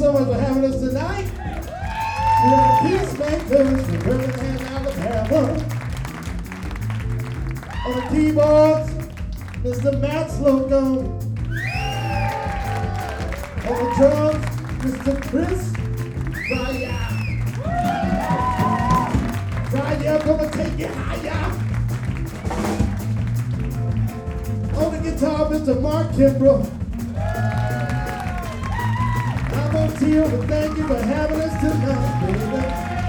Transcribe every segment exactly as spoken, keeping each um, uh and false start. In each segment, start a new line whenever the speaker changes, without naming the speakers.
so much for having us tonight. We are the Peacemakers from Birmingham, Alabama. On the keyboards, Mister Matt Slocum. On the drums, Mister Chris Fryer. Fryer, gonna take it higher. On the guitar, Mister Mark Kimbrough. I'm on Teal, but thank you for having us tonight, baby.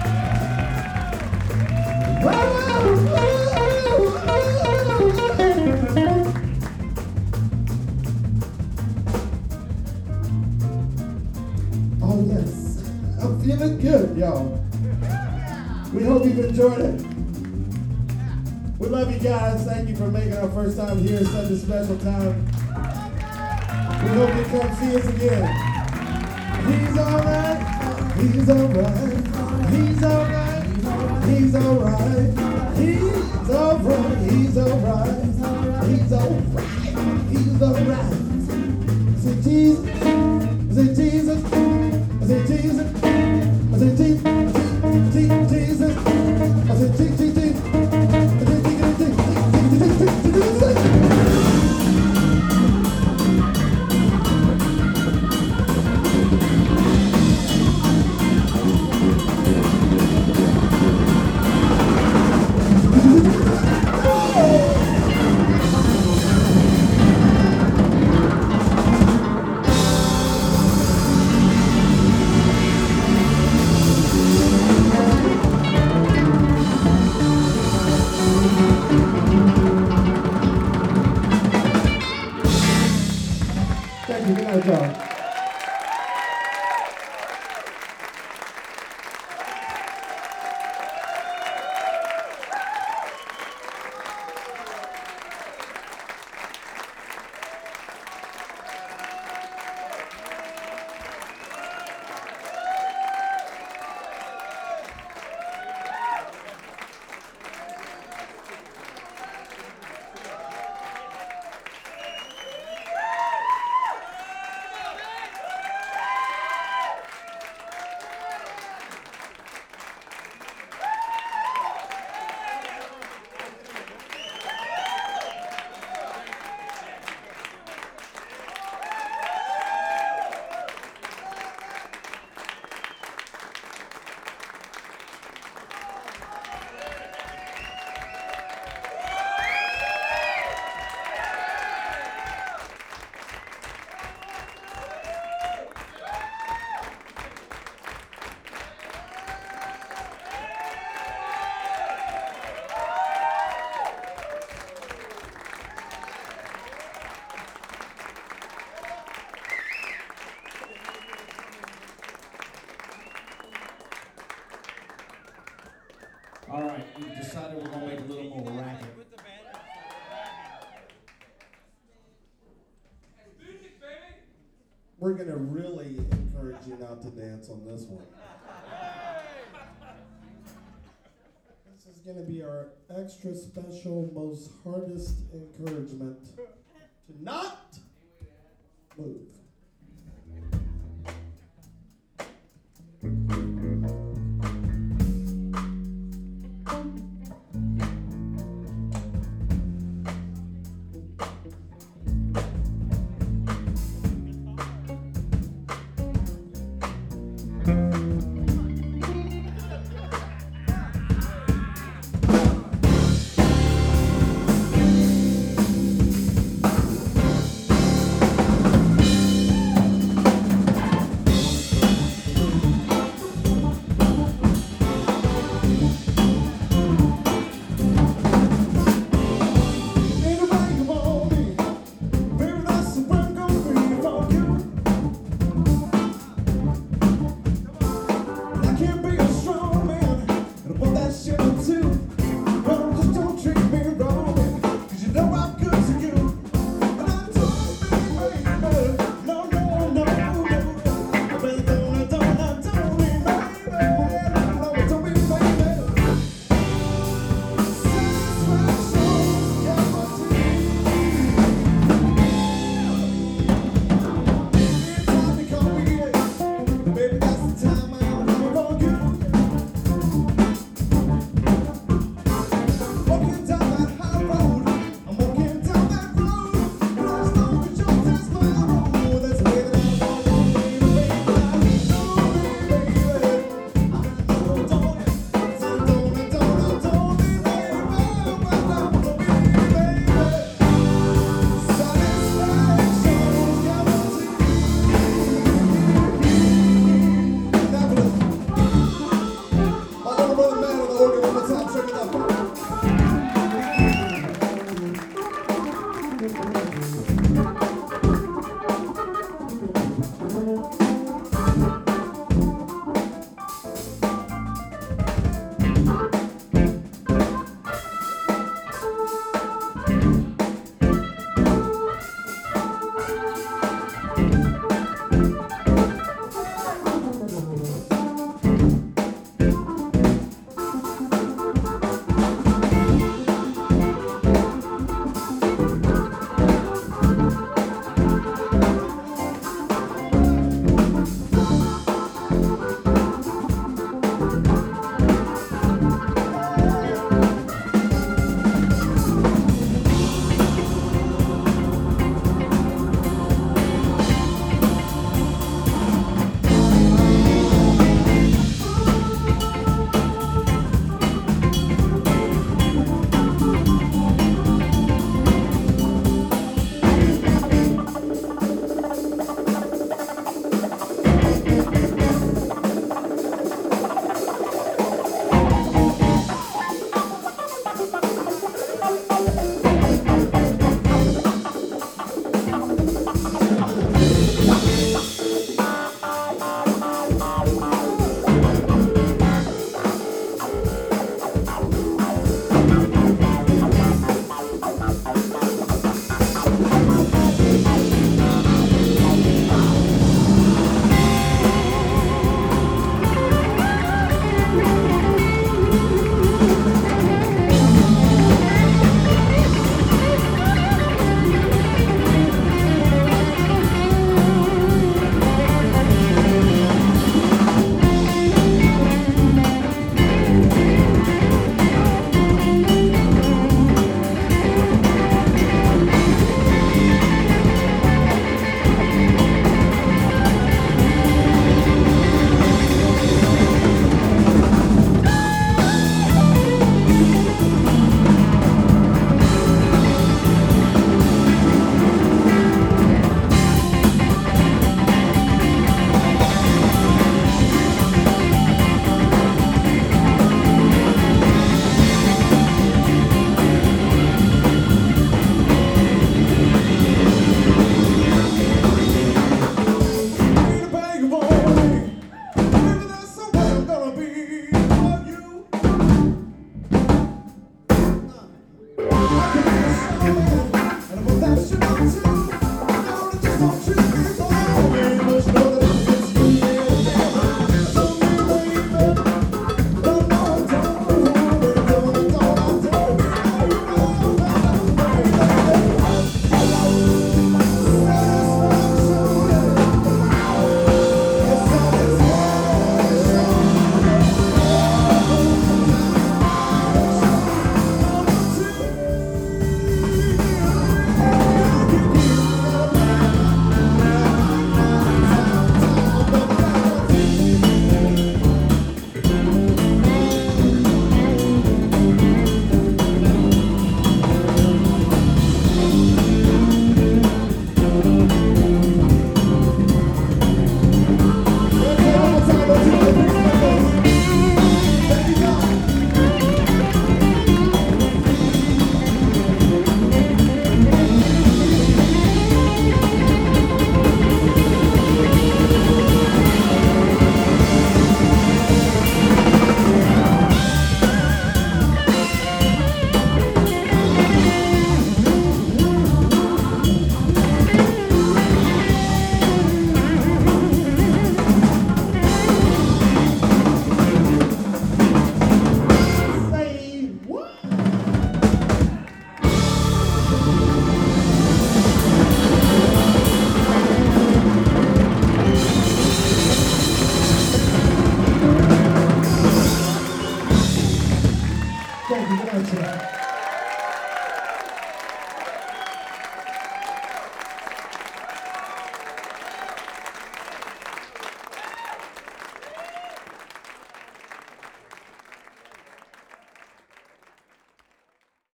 Oh yes, I'm feeling good, y'all. We hope you've enjoyed it. We love you guys. Thank you for making our first time here at such a special time. We hope you come see us again. He's alright, he's alright, he's alright, he's alright, he's alright, he's alright, he's alright, he's alright. I say Jesus, I say Jesus, I say Jesus, I say Jesus, Jesus, I say Jesus, Jesus, I say Thank you. Good night, y'all. All right, we've decided we're gonna make a little more racket. We're gonna really encourage you not to dance on this one. This is gonna be our extra special, most hardest encouragement to not move. Yes.